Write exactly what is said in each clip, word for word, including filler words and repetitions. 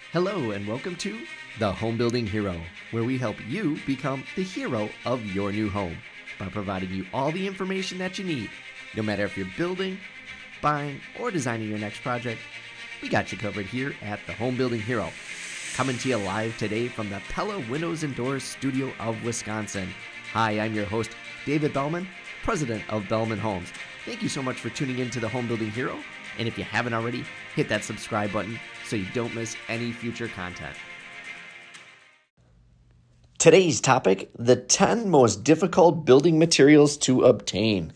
Hello and welcome to The Home Building Hero, where we help you become the hero of your new home by providing you all the information that you need. No matter if you're building, buying, or designing your next project, we got you covered here at The Home Building Hero. Coming to you live today from the Pella Windows and Doors studio of Wisconsin. Hi, I'm your host, David Bellman, president of Bellman Homes. Thank you so much for tuning in to The Home Building Hero. And if you haven't already, hit that subscribe button so you don't miss any future content. Today's topic, the ten most difficult building materials to obtain.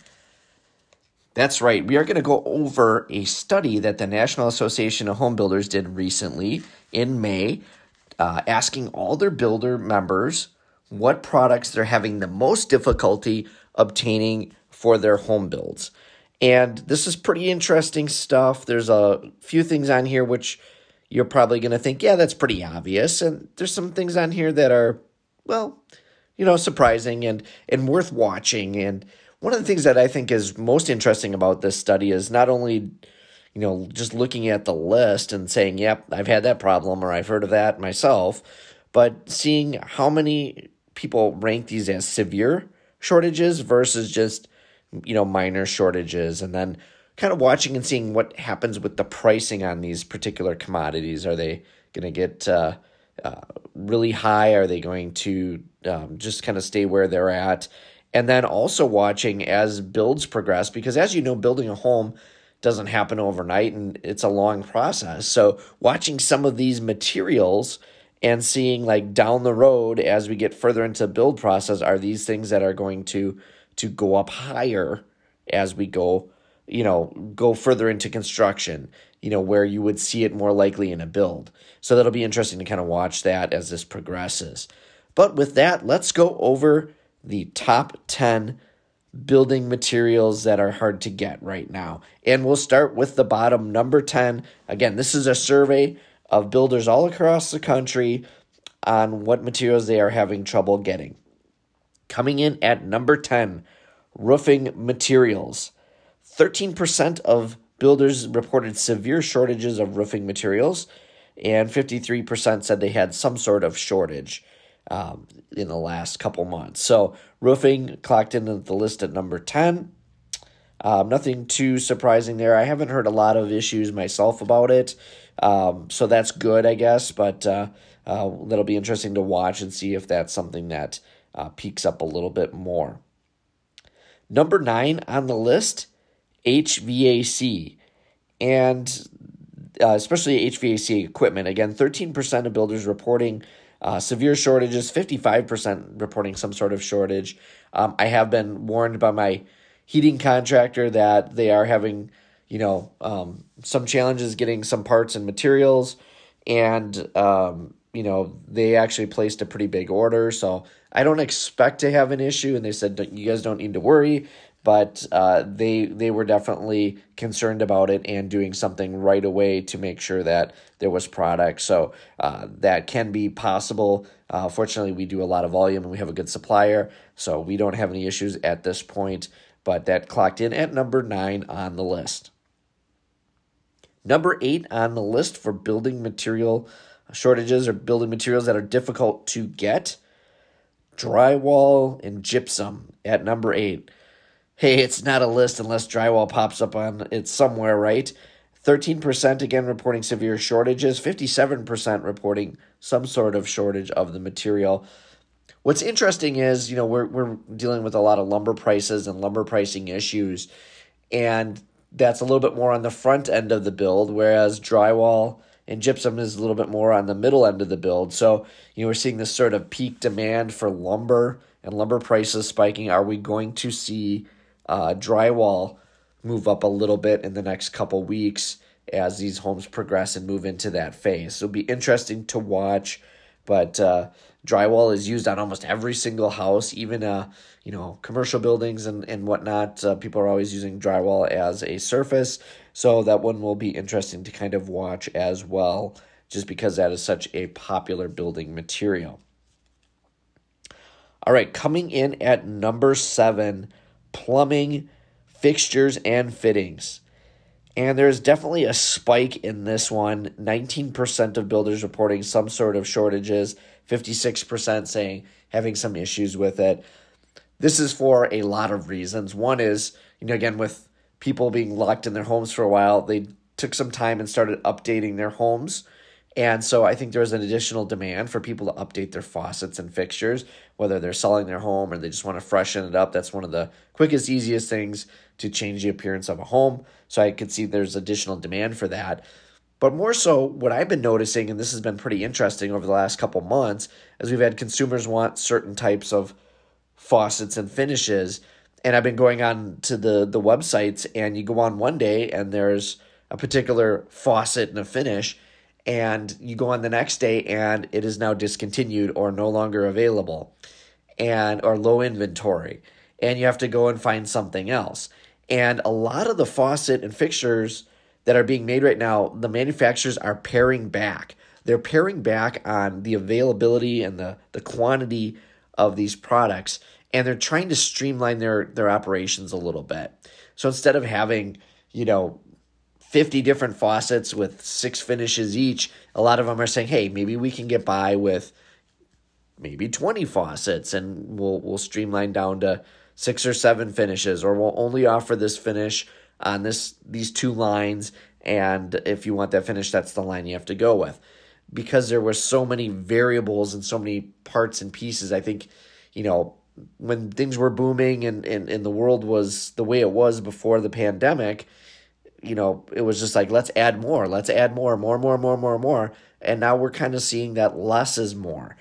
That's right, we are going to go over a study that the National Association of Home Builders did recently in May, uh, asking all their builder members what products they're having the most difficulty obtaining for their home builds. And this is pretty interesting stuff. There's a few things on here which you're probably going to think, yeah, that's pretty obvious. And there's some things on here that are, well, you know, surprising and, and worth watching. And one of the things that I think is most interesting about this study is not only, you know, just looking at the list and saying, yep, I've had that problem or I've heard of that myself, but seeing how many people rank these as severe shortages versus just, you know, minor shortages, and then kind of watching and seeing what happens with the pricing on these particular commodities. Are they going to get uh, uh, really high? Are they going to um, just kind of stay where they're at? And then also watching as builds progress, because as you know, building a home doesn't happen overnight and it's a long process. So watching some of these materials and seeing like down the road as we get further into the build process, are these things that are going to to go up higher as we go, you know, go further into construction, you know, where you would see it more likely in a build. So that'll be interesting to kind of watch that as this progresses. But with that, let's go over the top ten building materials that are hard to get right now. And we'll start with the bottom, number ten. Again, this is a survey of builders all across the country on what materials they are having trouble getting. Coming in at number ten, roofing materials. thirteen percent of builders reported severe shortages of roofing materials, and fifty-three percent said they had some sort of shortage um, in the last couple months. So roofing clocked into the list at number ten. Um, nothing too surprising there. I haven't heard a lot of issues myself about it, um, so that's good, I guess, but uh, uh, that'll be interesting to watch and see if that's something that Uh, peaks up a little bit more. Number nine on the list, H V A C, and uh, especially H V A C equipment. Again, thirteen percent of builders reporting uh, severe shortages, fifty-five percent reporting some sort of shortage. Um, I have been warned by my heating contractor that they are having, you know, um, some challenges getting some parts and materials, and um, you know, they actually placed a pretty big order, so I don't expect to have an issue, and they said, you guys don't need to worry, but uh, they they were definitely concerned about it and doing something right away to make sure that there was product, so uh, that can be possible. Uh, fortunately, we do a lot of volume, and we have a good supplier, so we don't have any issues at this point, but that clocked in at number nine on the list. Number eight on the list for building material shortages or building materials that are difficult to get, drywall and gypsum at number eight. Hey, it's not a list unless drywall pops up on it somewhere, right? thirteen percent again reporting severe shortages, fifty-seven percent reporting some sort of shortage of the material. What's interesting is, you know, we're we're dealing with a lot of lumber prices and lumber pricing issues, and that's a little bit more on the front end of the build, whereas drywall and gypsum is a little bit more on the middle end of the build. So, you know, we're seeing this sort of peak demand for lumber and lumber prices spiking. Are we going to see uh, drywall move up a little bit in the next couple weeks as these homes progress and move into that phase? So it'll be interesting to watch, but uh, drywall is used on almost every single house, even uh, you know, commercial buildings and, and whatnot. Uh, people are always using drywall as a surface. So that one will be interesting to kind of watch as well, just because that is such a popular building material. All right, coming in at number seven, plumbing, fixtures, and fittings. And there's definitely a spike in this one. nineteen percent of builders reporting some sort of shortages, fifty-six percent saying having some issues with it. This is for a lot of reasons. One is, you know, again, with people being locked in their homes for a while, they took some time and started updating their homes. And so I think there's an additional demand for people to update their faucets and fixtures, whether they're selling their home or they just want to freshen it up. That's one of the quickest, easiest things to change the appearance of a home. So I could see there's additional demand for that. But more so, what I've been noticing, and this has been pretty interesting over the last couple months, is we've had consumers want certain types of faucets and finishes. And I've been going on to the, the websites, and you go on one day and there's a particular faucet and a finish, and you go on the next day and it is now discontinued or no longer available, and or low inventory, and you have to go and find something else. And a lot of the faucet and fixtures that are being made right now, the manufacturers are paring back. They're paring back on the availability and the, the quantity of these products, and they're trying to streamline their, their operations a little bit. So instead of having, you know, fifty different faucets with six finishes each, a lot of them are saying, hey, maybe we can get by with maybe twenty faucets, and we'll we'll streamline down to six or seven finishes, or we'll only offer this finish on this these two lines, and if you want that finish, that's the line you have to go with. Because there were so many variables and so many parts and pieces, I think, you know, when things were booming and, and, and the world was the way it was before the pandemic, you know, it was just like, let's add more, let's add more, more, more, more, more, more. And now we're kind of seeing that less is more.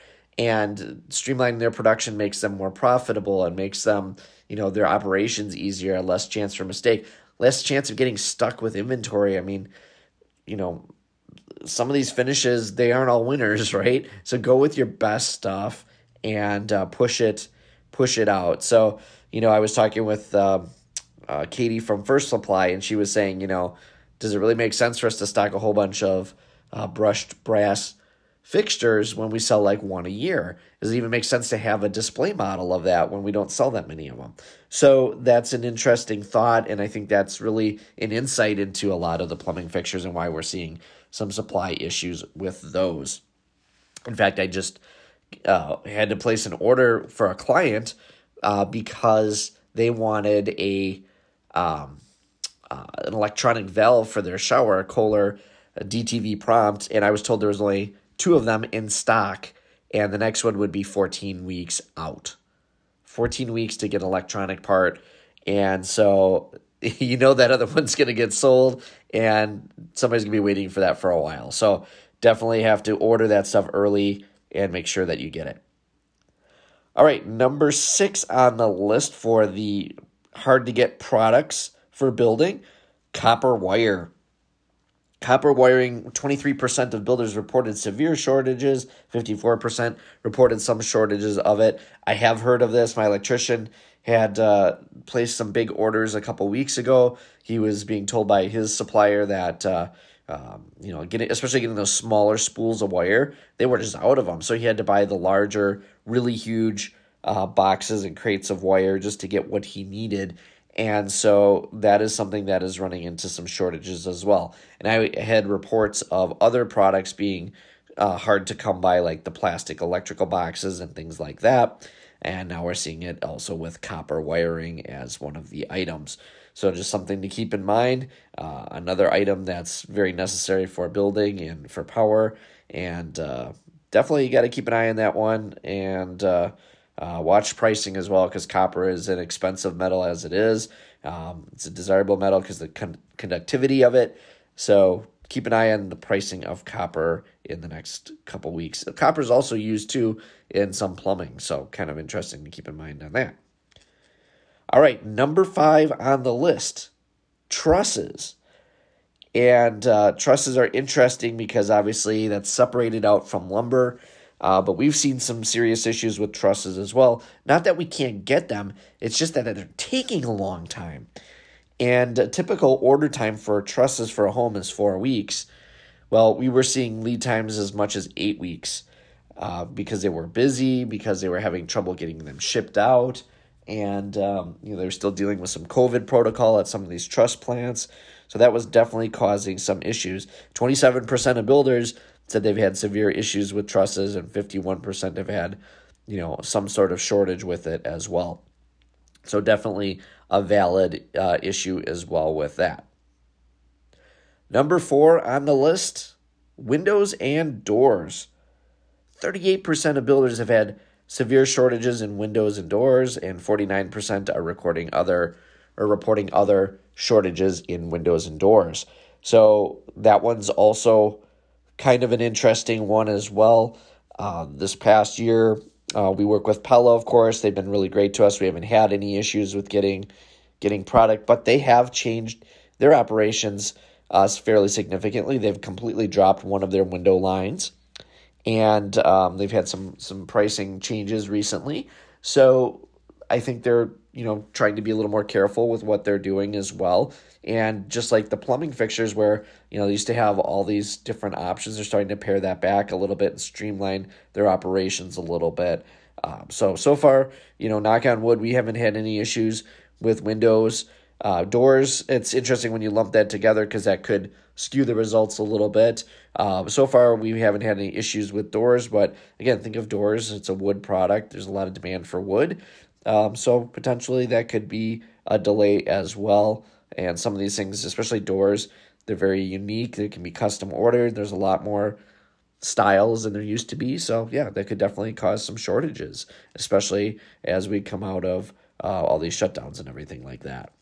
And streamlining their production makes them more profitable and makes them, you know, their operations easier, less chance for mistake, less chance of getting stuck with inventory. I mean, you know, some of these finishes, they aren't all winners, right? So go with your best stuff and uh, push it, push it out. So, you know, I was talking with uh, uh, Katie from First Supply, and she was saying, you know, does it really make sense for us to stock a whole bunch of uh, brushed brass fixtures when we sell like one a year? Does it even make sense to have a display model of that when we don't sell that many of them? So that's an interesting thought, and I think that's really an insight into a lot of the plumbing fixtures and why we're seeing some supply issues with those. In fact, I just uh, had to place an order for a client uh, because they wanted a um, uh, an electronic valve for their shower, a Kohler a D T V prompt, and I was told there was only two of them in stock, and the next one would be fourteen weeks out. fourteen weeks to get an electronic part, and so you know that other one's going to get sold, and somebody's going to be waiting for that for a while. So definitely have to order that stuff early and make sure that you get it. All right, number six on the list for the hard-to-get products for building, copper wire. Copper wiring, twenty-three percent of builders reported severe shortages, fifty-four percent reported some shortages of it. I have heard of this. My electrician had uh, placed some big orders a couple weeks ago. He was being told by his supplier that, uh, um, you know, getting especially getting those smaller spools of wire, they were just out of them. So he had to buy the larger, really huge uh, boxes and crates of wire just to get what he needed. And so that is something that is running into some shortages as well. And I had reports of other products being uh, hard to come by, like the plastic electrical boxes and things like that. And now we're seeing it also with copper wiring as one of the items. So just something to keep in mind. Uh, another item that's very necessary for building and for power. And uh, definitely you got to keep an eye on that one. And uh, Uh, watch pricing as well, because copper is an expensive metal as it is. Um, it's a desirable metal because the con- conductivity of it. So keep an eye on the pricing of copper in the next couple weeks. Copper is also used too in some plumbing, so kind of interesting to keep in mind on that. All right, number five on the list, trusses. And uh, trusses are interesting because obviously that's separated out from lumber. Uh, but we've seen some serious issues with trusses as well. Not that we can't get them, it's just that they're taking a long time. And a typical order time for trusses for a home is four weeks. Well, we were seeing lead times as much as eight weeks uh, because they were busy, because they were having trouble getting them shipped out. And um, you know, they were still dealing with some COVID protocol at some of these truss plants. So that was definitely causing some issues. twenty-seven percent of builders said they've had severe issues with trusses, and fifty-one percent have had, you know, some sort of shortage with it as well. So definitely a valid uh, issue as well with that. Number four on the list, windows and doors. thirty-eight percent of builders have had severe shortages in windows and doors, and forty-nine percent are recording other or reporting other shortages in windows and doors. So that one's also kind of an interesting one as well. Uh, this past year, uh, we work with Pella, of course. They've been really great to us. We haven't had any issues with getting getting product, but they have changed their operations uh, fairly significantly. They've completely dropped one of their window lines, and um, they've had some some pricing changes recently. So I think they're, you know, trying to be a little more careful with what they're doing as well. And just like the plumbing fixtures where, you know, they used to have all these different options, they're starting to pare that back a little bit and streamline their operations a little bit. Um, so, so far, you know, knock on wood, we haven't had any issues with windows. Uh, doors, it's interesting when you lump that together because that could skew the results a little bit. Uh, so far, we haven't had any issues with doors, but again, think of doors. It's a wood product. There's a lot of demand for wood. Um, so potentially that could be a delay as well. And some of these things, especially doors, they're very unique. They can be custom ordered. There's a lot more styles than there used to be. So yeah, that could definitely cause some shortages, especially as we come out of uh, all these shutdowns and everything like that.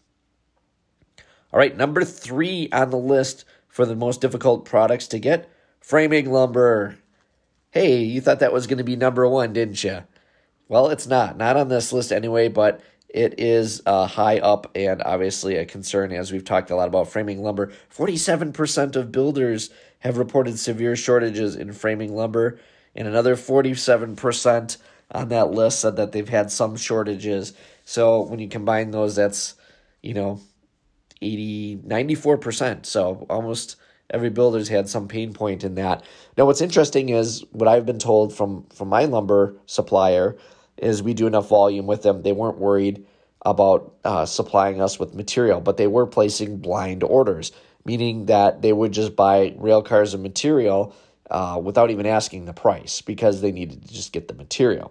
All right, number three on the list for the most difficult products to get, framing lumber. Hey, you thought that was going to be number one, didn't you? Well, it's not. Not on this list anyway, but it is uh, high up and obviously a concern, as we've talked a lot about framing lumber. forty-seven percent of builders have reported severe shortages in framing lumber, and another forty-seven percent on that list said that they've had some shortages. So when you combine those, that's, you know, eighty, ninety-four percent. So almost every builder's had some pain point in that. Now, what's interesting is what I've been told from, from my lumber supplier is we do enough volume with them. They weren't worried about uh, supplying us with material, but they were placing blind orders, meaning that they would just buy rail cars of material uh, without even asking the price because they needed to just get the material.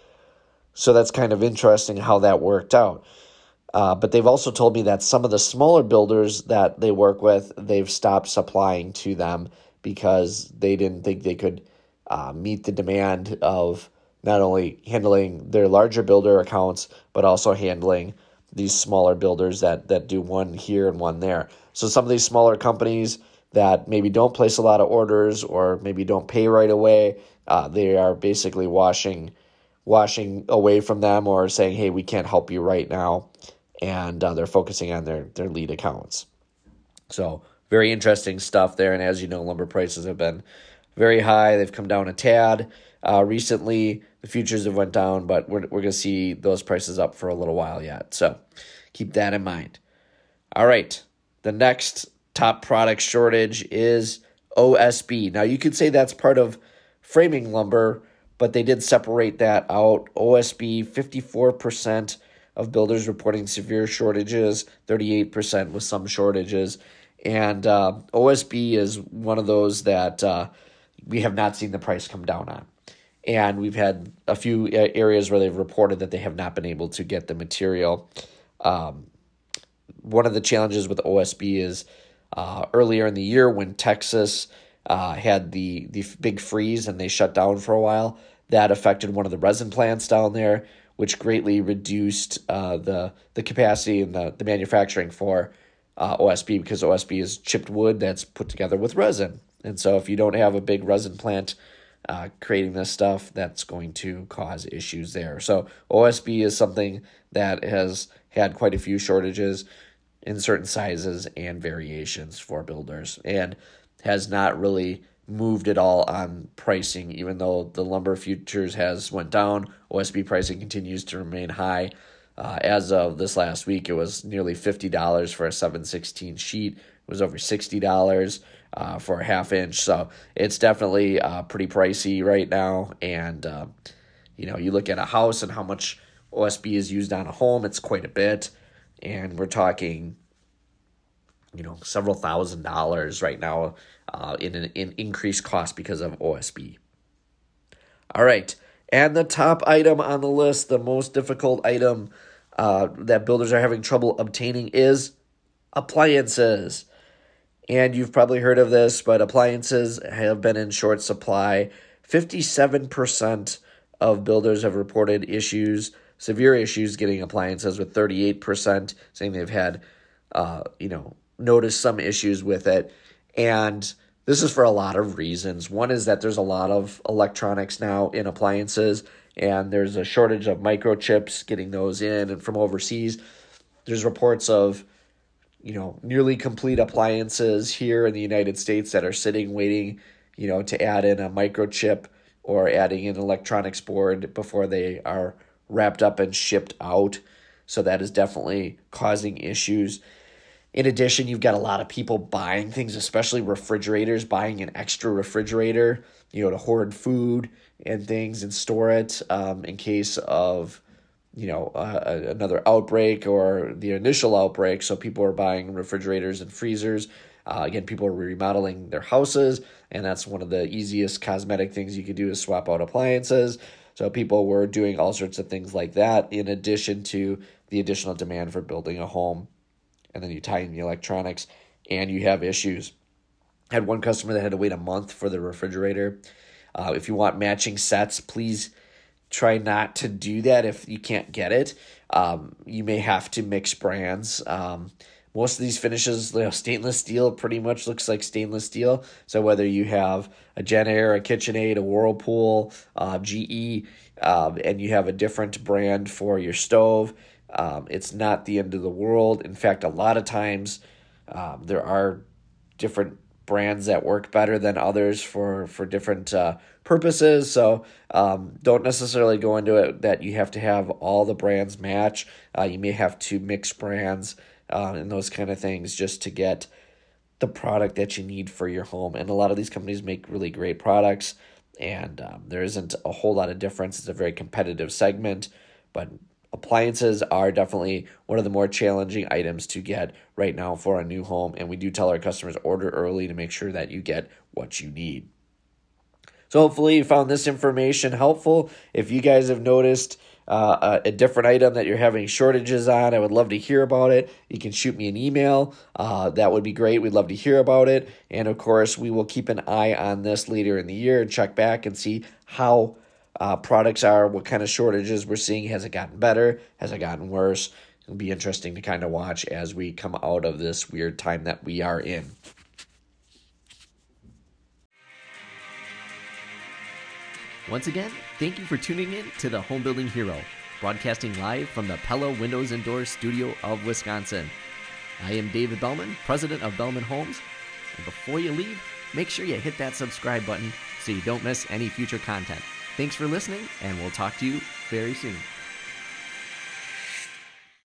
So that's kind of interesting how that worked out. Uh, but they've also told me that some of the smaller builders that they work with, they've stopped supplying to them because they didn't think they could uh, meet the demand of not only handling their larger builder accounts, but also handling these smaller builders that that do one here and one there. So some of these smaller companies that maybe don't place a lot of orders or maybe don't pay right away, uh, they are basically washing washing away from them or saying, hey, we can't help you right now. And uh, they're focusing on their, their lead accounts. So very interesting stuff there. And as you know, lumber prices have been very high. They've come down a tad. Uh, recently, the futures have went down, but we're we're going to see those prices up for a little while yet. So keep that in mind. All right, the next top product shortage is O S B. Now, you could say that's part of framing lumber, but they did separate that out. O S B, fifty-four percent of builders reporting severe shortages, thirty-eight percent with some shortages. And uh, O S B is one of those that uh, we have not seen the price come down on. And we've had a few areas where they've reported that they have not been able to get the material. Um, one of the challenges with O S B is uh, earlier in the year when Texas uh, had the, the big freeze and they shut down for a while, that affected one of the resin plants down there, which greatly reduced uh, the the capacity and the, the manufacturing for uh, O S B because O S B is chipped wood that's put together with resin. And so if you don't have a big resin plant uh, creating this stuff, that's going to cause issues there. So O S B is something that has had quite a few shortages in certain sizes and variations for builders and has not really moved at all on pricing. Even though the lumber futures has went down, O S B pricing continues to remain high. Uh, as of this last week, it was nearly fifty dollars for a seven sixteen sheet. It was over sixty dollars uh, for a half inch. So it's definitely uh, pretty pricey right now. And, uh, you know, you look at a house and how much O S B is used on a home, it's quite a bit. And we're talking you know, several thousand dollars right now uh, in an in increased cost because of O S B. All right, and the top item on the list, the most difficult item uh, that builders are having trouble obtaining is appliances. And you've probably heard of this, but appliances have been in short supply. fifty-seven percent of builders have reported issues, severe issues getting appliances, with thirty-eight percent saying they've had, uh, you know, noticed some issues with it. And this is for a lot of reasons. One is that there's a lot of electronics now in appliances, and there's a shortage of microchips getting those in. And from overseas, there's reports of, you know, nearly complete appliances here in the United States that are sitting waiting, you know, to add in a microchip or adding in an electronics board before they are wrapped up and shipped out. So that is definitely causing issues. In addition, you've got a lot of people buying things, especially refrigerators, buying an extra refrigerator, you know, to hoard food and things and store it um, in case of, you know, uh, another outbreak or the initial outbreak. So people are buying refrigerators and freezers. Uh, again, people are remodeling their houses, and that's one of the easiest cosmetic things you could do is swap out appliances. So people were doing all sorts of things like that, in addition to the additional demand for building a home. And then you tie in the electronics, and you have issues. I had one customer that had to wait a month for the refrigerator. Uh, if you want matching sets, please try not to do that if you can't get it. Um, you may have to mix brands. Um, most of these finishes, you know, stainless steel pretty much looks like stainless steel. So whether you have a JennAir, a KitchenAid, a Whirlpool, uh, G E, um, and you have a different brand for your stove, um, it's not the end of the world. In fact, a lot of times um, there are different brands that work better than others for, for different uh, purposes. So um, don't necessarily go into it that you have to have all the brands match. Uh, you may have to mix brands uh, and those kind of things just to get the product that you need for your home. And a lot of these companies make really great products, and um, there isn't a whole lot of difference. It's a very competitive segment, but appliances are definitely one of the more challenging items to get right now for a new home, and we do tell our customers order early to make sure that you get what you need. So hopefully you found this information helpful. If you guys have noticed uh, a, a different item that you're having shortages on, I would love to hear about it. You can shoot me an email. Uh, that would be great. We'd love to hear about it. And of course, we will keep an eye on this later in the year and check back and see how Uh, products are, what kind of shortages we're seeing. Has it gotten better? Has it gotten worse? It'll be interesting to kind of watch as we come out of this weird time that we are in. Once again, thank you for tuning in to the Home Building Hero, broadcasting live from the Pella Windows and Doors studio of Wisconsin. I am David Bellman, president of Bellman Homes. And before you leave, make sure you hit that subscribe button so you don't miss any future content. Thanks for listening, and we'll talk to you very soon.